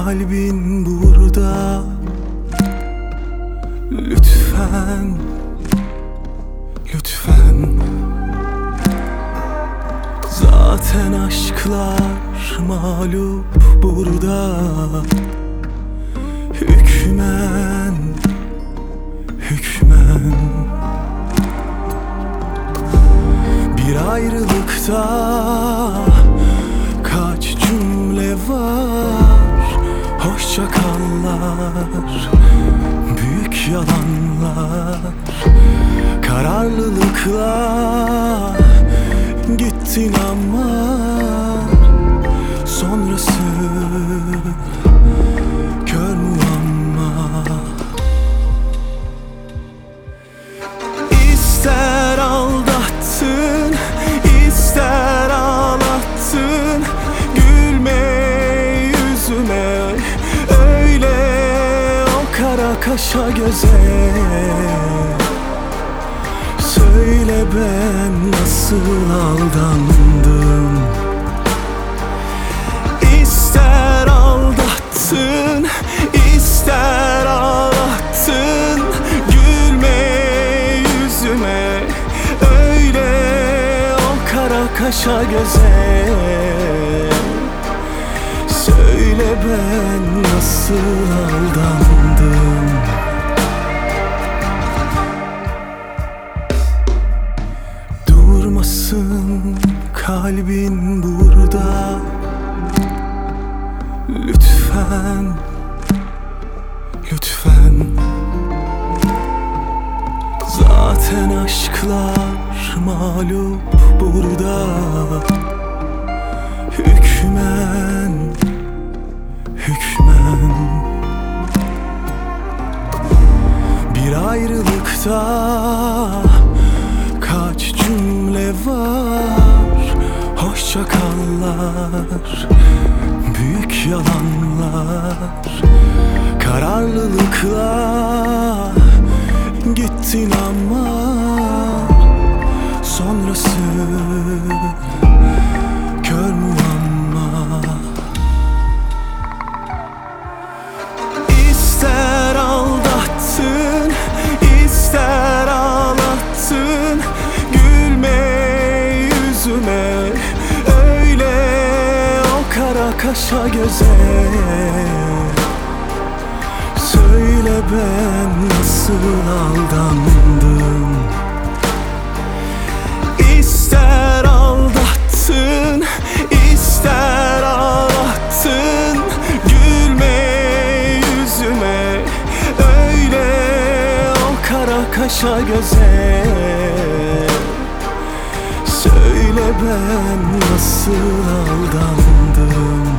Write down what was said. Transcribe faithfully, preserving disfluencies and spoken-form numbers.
kalbin burada. Lütfen, lütfen. Zaten aşklar mağlup burada. Hükmen, hükmen. Bir ayrılıkta kaç cümle var. Hoşça kallar, büyük yalanlar. Kararlılıkla gittin ama sonrası kör muamma. İster aldattın, ister ağlattın. Gülme yüzüme öyle, o kara kaşa göze. Söyle ben nasıl aldandım. İster aldattın, ister ağlattın. Gülme yüzüme öyle, o kara kaşa göze. Söyle ben nasıl aldandım. Durmasın kalbin burada. Lütfen, lütfen. Zaten aşklar mağlup burada. Hükmen, hükmen. Bir ayrılıkta kaç cümle var. Hoşça kallar, büyük yalanlar. Kararlılıkla gittin ama sonrası kör muamma. İster aldattın, ister ağlattın. Gülme yüzüme öyle, o kara kaşa göze. Söyle ben nasıl aldandım. İster aldattın, ister ağlattın. Gülme yüzüme öyle, o kara kaşa göze. Söyle ben nasıl aldandım.